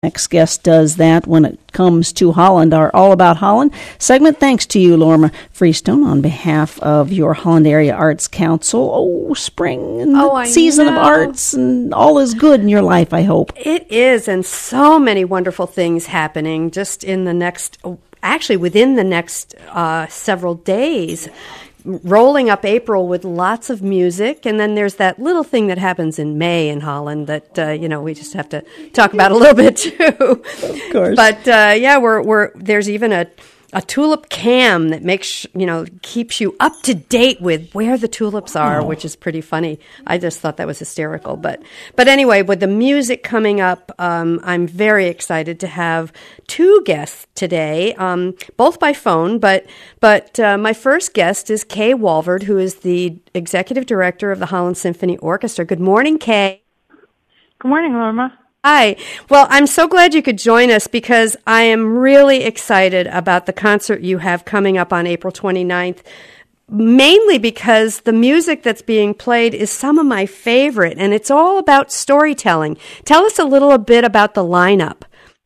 Next guest does that when it comes to Holland, our All About Holland segment. Thanks to you, Lorma Freestone, on behalf of your Holland Area Arts Council. Oh, spring and the season of arts, and all is good in your life, I hope. It is, and so many wonderful things happening just in the next, actually within the next several days. Rolling up April with lots of music, and then there's that little thing that happens in May in Holland that we just have to talk about a little bit too. Of course, but we're there's even a tulip cam that makes keeps you up to date with where the tulips are, which is pretty funny. I just thought that was hysterical. But anyway, with the music coming up, I'm very excited to have two guests today, both by phone. But my first guest is Kay Walvard, who is the executive director of the Holland Symphony Orchestra. Good morning, Kay. Good morning, Lorma. Hi. Well, I'm so glad you could join us because I am really excited about the concert you have coming up on April 29th, mainly because the music that's being played is some of my favorite, and it's all about storytelling. Tell us a little bit about the lineup.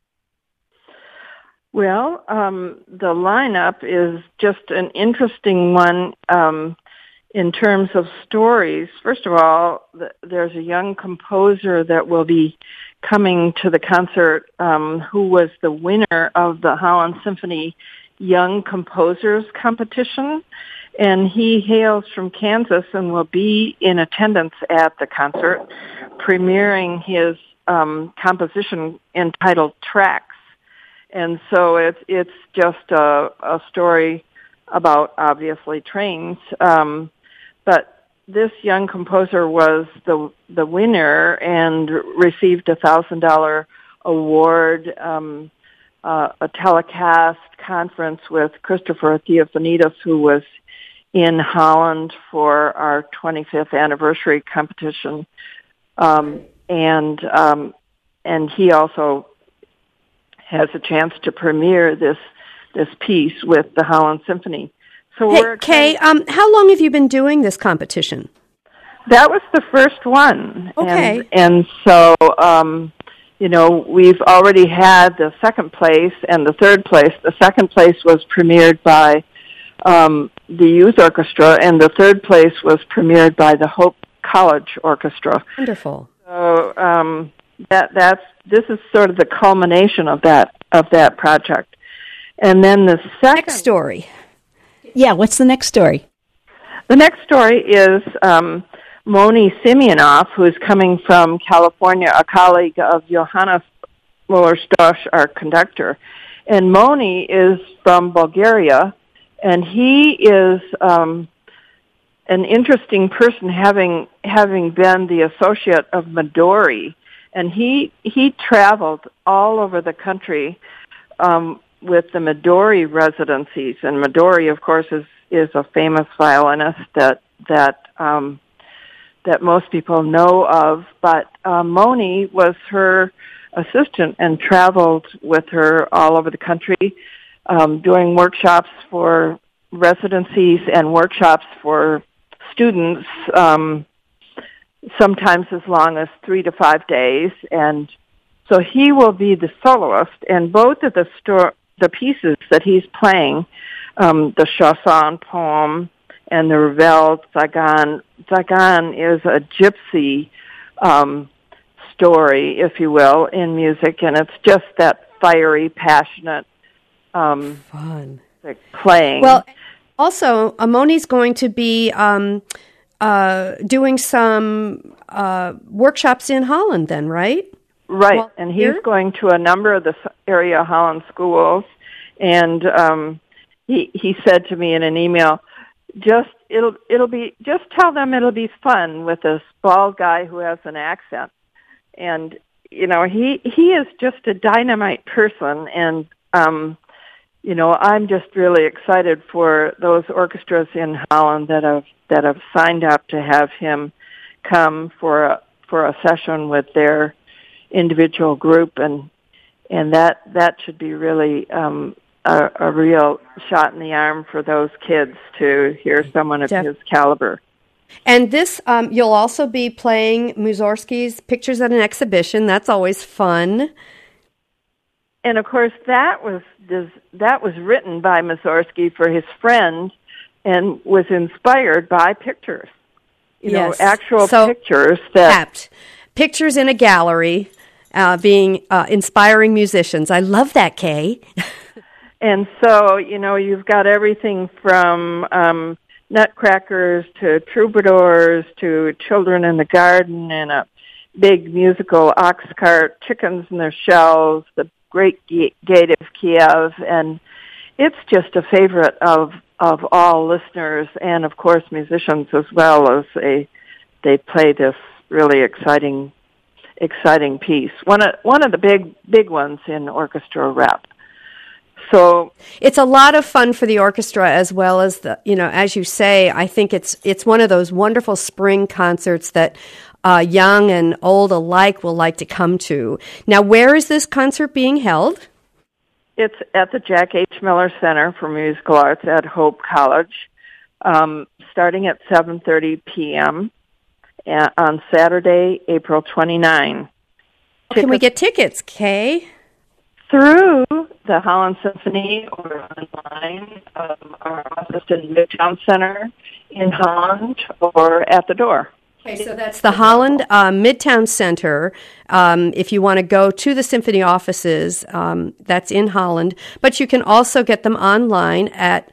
Well, the lineup is just an interesting one in terms of stories. First of all, there's a young composer that will be coming to the concert who was the winner of the Holland Symphony Young Composers Competition. And he hails from Kansas and will be in attendance at the concert, premiering his composition entitled Tracks. And so it's just a story about, obviously, trains. But this young composer was the winner and received a $1,000 award, a telecast conference with Christopher Theophanides, who was in Holland for our 25th anniversary competition, and he also has a chance to premiere this piece with the Holland Symphony. So hey, Kay, how long have you been doing this competition? That was the first one. Okay. And so, we've already had the second place and the third place. The second place was premiered by the Youth Orchestra, and the third place was premiered by the Hope College Orchestra. Wonderful. So this is sort of the culmination of that project. And then the second next story. Yeah, what's the next story? The next story is Moni Simeonov, who is coming from California, a colleague of Johannes Muller-Stosch, our conductor. And Moni is from Bulgaria, and he is an interesting person, having been the associate of Midori. And he traveled all over the country with the Midori residencies, and Midori, of course, is a famous violinist that most people know of. But Moni was her assistant and traveled with her all over the country, doing workshops for residencies and workshops for students, sometimes as long as 3 to 5 days. And so he will be the soloist, and both of the pieces that he's playing, the Chausson poem and the Ravel Zagan. Zagan is a gypsy story, if you will, in music, and it's just that fiery, passionate fun playing. Well, also, Moni's going to be doing some workshops in Holland then, right? Right, well, and he's going to a number of the area Holland schools, and he said to me in an email, just tell them it'll be fun with this bald guy who has an accent. And he is just a dynamite person, and I'm just really excited for those orchestras in Holland that have signed up to have him come for a session with their individual group, and that should be really a real shot in the arm for those kids to hear someone of his caliber. And this, you'll also be playing Mussorgsky's Pictures at an Exhibition. That's always fun. and of course that was written by Mussorgsky for his friend, and was inspired by pictures. Actual pictures pictures in a gallery, being inspiring musicians. I love that, Kay. And so, you've got everything from nutcrackers to troubadours to children in the garden and a big musical ox cart, chickens in their shells, the Great Gate of Kiev, and it's just a favorite of all listeners and, of course, musicians as well, as they play this really exciting piece. One of the big ones in orchestra rep. So it's a lot of fun for the orchestra, as well as as you say, I think it's one of those wonderful spring concerts that young and old alike will like to come to. Now, where is this concert being held? It's at the Jack H. Miller Center for Musical Arts at Hope College, starting at 7:30 p.m. On Saturday, April 29. Can we get tickets, Kay? Through the Holland Symphony or online, our office in Midtown Center in Holland, or at the door. Okay, so that's the Holland Midtown Center. If you want to go to the symphony offices, that's in Holland. But you can also get them online at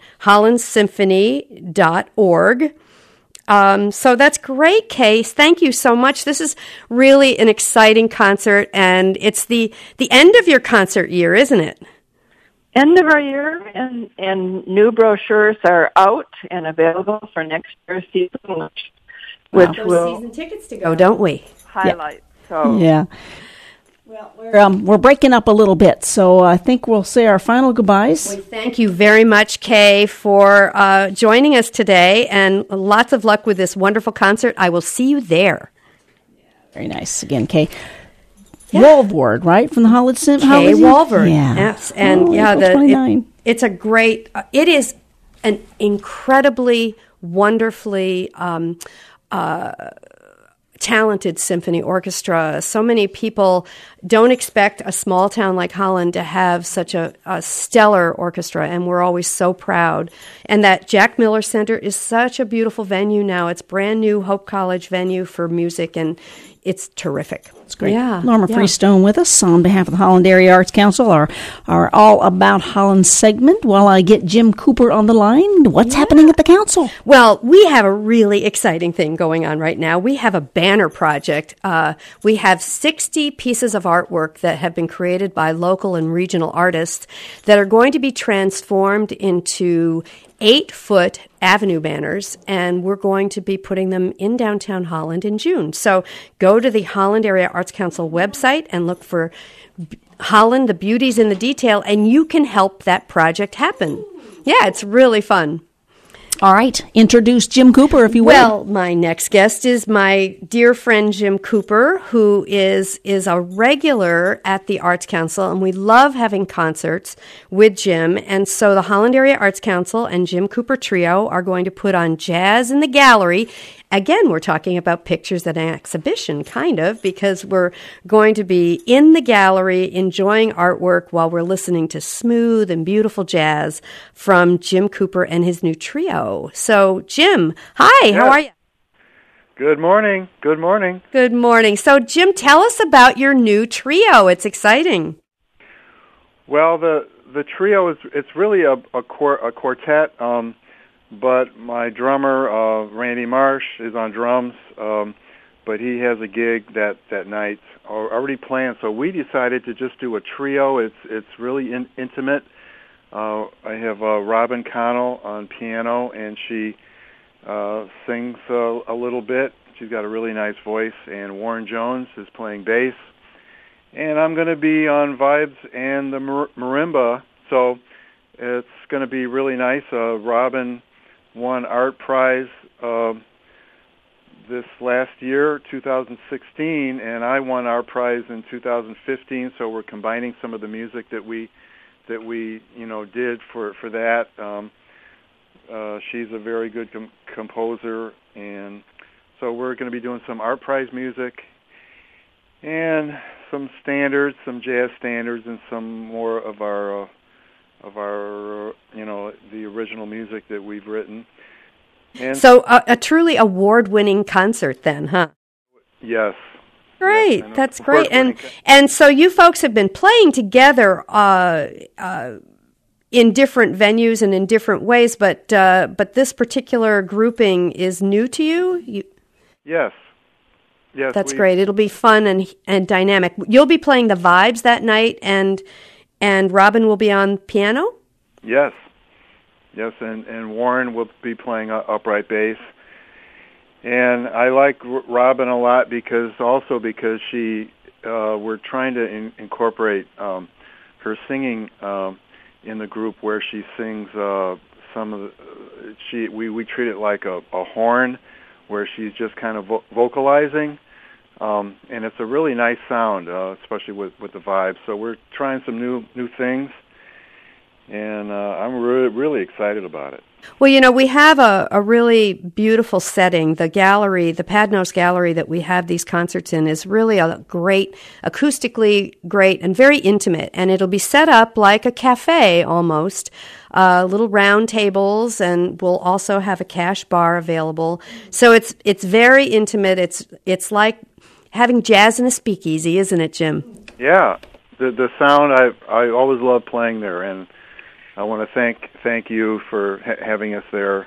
hollandsymphony.org. So that's great, Case. Thank you so much. This is really an exciting concert, and it's the end of your concert year, isn't it? End of our year, and new brochures are out and available for next year's season, which will season tickets to go, don't we? Highlight. Yeah. So yeah. Well, we're breaking up a little bit, so I think we'll say our final goodbyes. Well, thank you very much, Kay, for joining us today, and lots of luck with this wonderful concert. I will see you there. Very nice. Again, Kay. Yeah. Walvord, right, from the Holland Symphony? Kay Walvord. Yeah. Yes. And it's a great, it is an incredibly, wonderfully talented symphony orchestra. So many people don't expect a small town like Holland to have such a stellar orchestra, and we're always so proud. And that Jack Miller Center is such a beautiful venue now. It's brand new Hope College venue for music, and it's terrific. It's great. Yeah, Lorma Freestone with us on behalf of the Holland Area Arts Council, our All About Holland segment. While I get Jim Cooper on the line, what's happening at the council? Well, we have a really exciting thing going on right now. We have a banner project. We have 60 pieces of artwork that have been created by local and regional artists that are going to be transformed into 8-foot avenue banners, and we're going to be putting them in downtown Holland in June. So go to the Holland Area Arts Council website and look for Holland, the Beauties in the Detail, and you can help that project happen. Yeah, it's really fun. All right. Introduce Jim Cooper, if you will. Well, my next guest is my dear friend Jim Cooper, who is a regular at the Arts Council, and we love having concerts with Jim. And so the Holland Area Arts Council and Jim Cooper Trio are going to put on Jazz in the Gallery. Again, we're talking about pictures at an exhibition, kind of, because we're going to be in the gallery enjoying artwork while we're listening to smooth and beautiful jazz from Jim Cooper and his new trio. So, Jim, hi, yes. How are you? Good morning. Good morning. Good morning. So, Jim, tell us about your new trio. It's exciting. Well, the trio it's really a quartet. But my drummer, Randy Marsh, is on drums, but he has a gig that night already planned. So we decided to just do a trio. It's really intimate. I have Robin Connell on piano, and she sings a little bit. She's got a really nice voice. And Warren Jones is playing bass. And I'm going to be on vibes and the marimba. So it's going to be really nice. Robin won Art Prize this last year, 2016, and I won Art Prize in 2015. So we're combining some of the music that we did for that. She's a very good composer, and so we're going to be doing some Art Prize music. and some standards, some jazz standards, and some more of our the original music that we've written. And so a truly award-winning concert then, huh? Yes. Great. Yes, that's great. And so you folks have been playing together in different venues and in different ways, but this particular grouping is new to you? Yes. Yes. That's great. It'll be fun and dynamic. You'll be playing the vibes that night, and Robin will be on piano? Yes. Yes, and Warren will be playing upright bass. And I like Robin a lot because she we're trying to incorporate her singing in the group, where she sings some of the we treat it like a horn, where she's just kind of vocalizing, and it's a really nice sound, especially with the vibes. So we're trying some new things, and I'm really excited about it. Well, we have a really beautiful setting. The gallery, the Padnos Gallery that we have these concerts in, is really a great, acoustically great and very intimate. And it'll be set up like a cafe almost, little round tables, and we'll also have a cash bar available. So it's very intimate. It's like having jazz in a speakeasy, isn't it, Jim? Yeah, the sound, I always love playing there, and I want to thank you for having us there.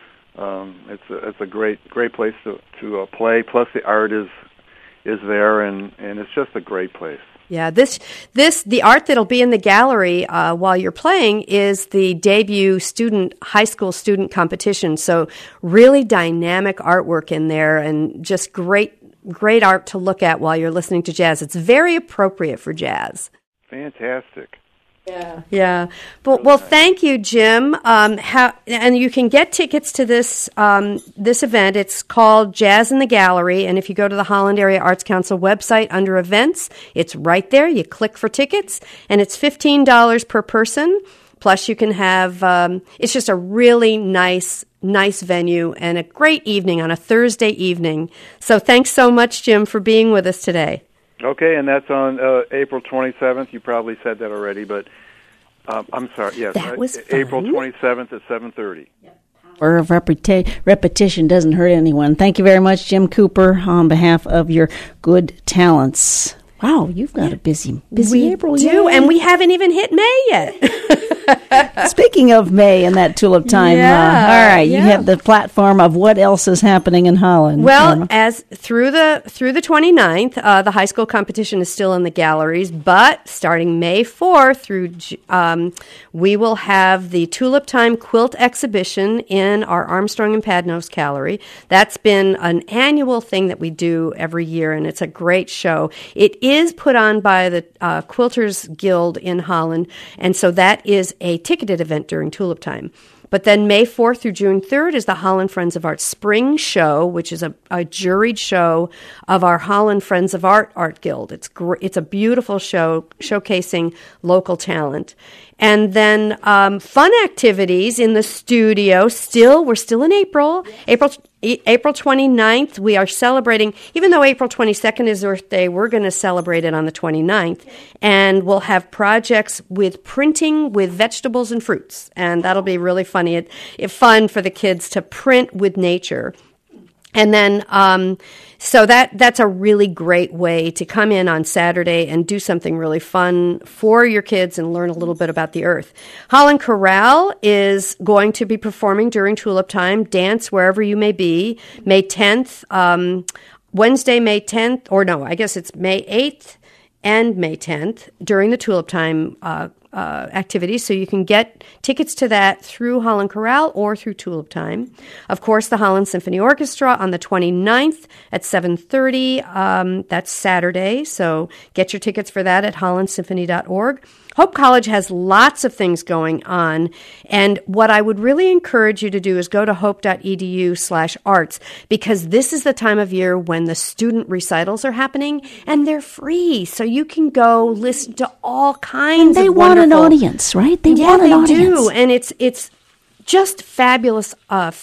It's a great place to play. Plus the art is there, and it's just a great place. Yeah, the art that'll be in the gallery while you're playing is the debut high school student competition. So really dynamic artwork in there, and just great art to look at while you're listening to jazz. It's very appropriate for jazz. Fantastic. Yeah. Well, thank you, Jim. And you can get tickets to this event. It's called Jazz in the Gallery, and if you go to the Holland Area Arts Council website under events, it's right there. You click for tickets, and it's $15 per person. Plus, you can have. It's just a really nice venue and a great evening on a Thursday evening. So, thanks so much, Jim, for being with us today. Okay, and that's on April 27th. You probably said that already, but I'm sorry. Yes, that was fun. April 27th at 7:30. Power of repetition doesn't hurt anyone. Thank you very much, Jim Cooper, on behalf of your good talents. Wow, you've got a busy April. We do, and we haven't even hit May yet. Speaking of May and that tulip time, all right, you have the platform of what else is happening in Holland. Well, Norma. as through the 29th, the high school competition is still in the galleries, but starting May 4th we will have the Tulip Time Quilt Exhibition in our Armstrong and Padnos Gallery. That's been an annual thing that we do every year, and it's a great show. It is put on by the Quilters Guild in Holland, and so that is a ticketed event during Tulip Time. But then May 4th through June 3rd is the Holland Friends of Art Spring Show, which is a juried show of our Holland Friends of Art Guild. It's a beautiful show showcasing local talent. And then fun activities in the studio. We're still in April. April 29th, we are celebrating, even though April 22nd is Earth Day, we're going to celebrate it on the 29th. And we'll have projects with printing with vegetables and fruits. And that'll be really funny. It's fun for the kids to print with nature. And then, so that's a really great way to come in on Saturday and do something really fun for your kids and learn a little bit about the earth. Holland Chorale is going to be performing during Tulip Time. Dance wherever you may be. May 10th, Wednesday, May 10th, or no, I guess it's May 8th and May 10th during the Tulip Time activities, so you can get tickets to that through Holland Chorale or through Tulip Time. Of course, the Holland Symphony Orchestra on the 29th at 7:30. That's Saturday, so get your tickets for that at hollandsymphony.org. Hope College has lots of things going on, and what I would really encourage you to do is go to hope.edu/arts, because this is the time of year when the student recitals are happening, and they're free, so you can go listen to all kinds of wonderful... And they want an audience, right? They want an audience. Yeah, they do, and it's just fabulous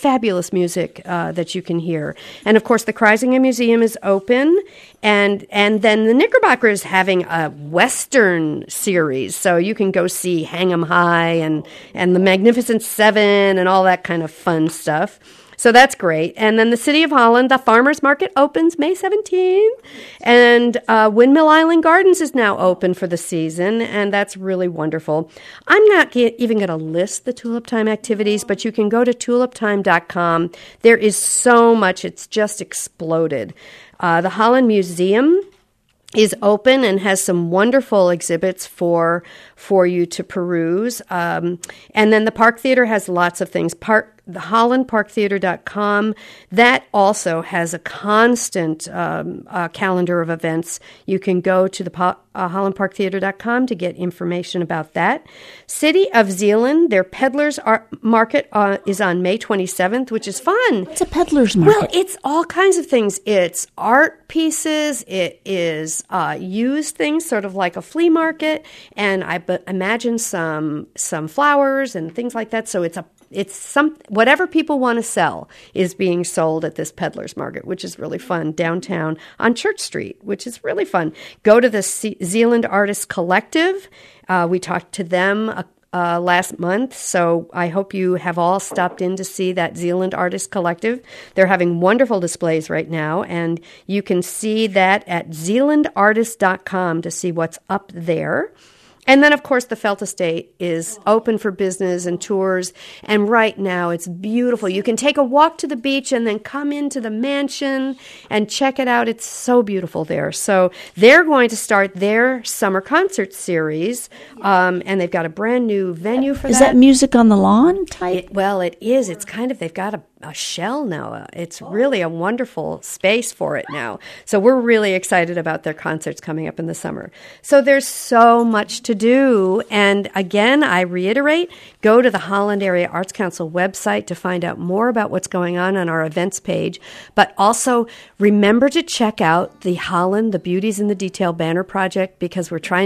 music that you can hear. And of course, the Kreisinger Museum is open, and then the Knickerbocker is having a Western series, so you can go see Hang 'em High and the Magnificent Seven and all that kind of fun stuff. So that's great. And then the City of Holland, the Farmers Market opens May 17th. And Windmill Island Gardens is now open for the season, and that's really wonderful. I'm not even going to list the Tulip Time activities, but you can go to tuliptime.com. There is so much. It's just exploded. The Holland Museum is open and has some wonderful exhibits for you to peruse. And then the Park Theater has lots of things. The HollandParkTheater.com, that also has a constant calendar of events. You can go to the HollandParkTheater.com to get information about that. City of Zeeland, their Peddlers Market is on May 27th, which is fun. It's a Peddlers Market. Well, it's all kinds of things. It's art pieces. It is used things, sort of like a flea market, and I imagine some flowers and things like that. So it's whatever people want to sell is being sold at this Peddlers Market, which is really fun, downtown on Church Street, which is really fun. Go to the Zeeland Artists Collective. We talked to them last month, so I hope you have all stopped in to see that Zeeland Artists Collective. They're having wonderful displays right now, and you can see that at zeelandartist.com to see what's up there. And then, of course, the Felt Estate is open for business and tours, and right now it's beautiful. You can take a walk to the beach and then come into the mansion and check it out. It's so beautiful there. So they're going to start their summer concert series, and they've got a brand new venue for that. Is that music on the lawn type? It is. It's kind of, they've got a shell now. It's really a wonderful space for it now. So we're really excited about their concerts coming up in the summer. So there's so much to do. And again, I reiterate, go to the Holland Area Arts Council website to find out more about what's going on our events page. But also remember to check out the Holland, the Beauties in the Detail banner project, because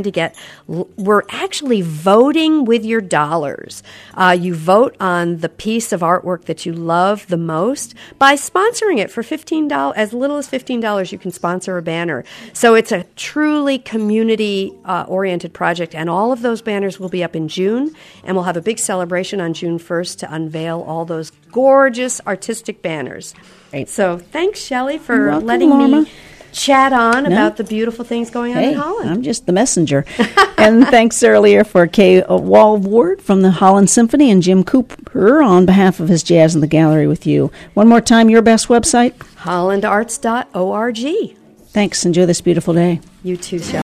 we're actually voting with your dollars. You vote on the piece of artwork that you love the most by sponsoring it for $15. As little as $15, you can sponsor a banner. So it's a truly community-oriented project, and all of those banners will be up in June, and we'll have a big celebration on June 1st to unveil all those gorgeous artistic banners. Great. So thanks, Shelley, for letting me chat on about the beautiful things going on in Holland. I'm just the messenger. And thanks earlier for Kay Walward from the Holland Symphony and Jim Cooper on behalf of his Jazz in the Gallery with you. One more time, your best website? HollandArts.org. Thanks. Enjoy this beautiful day. You too, Shelley.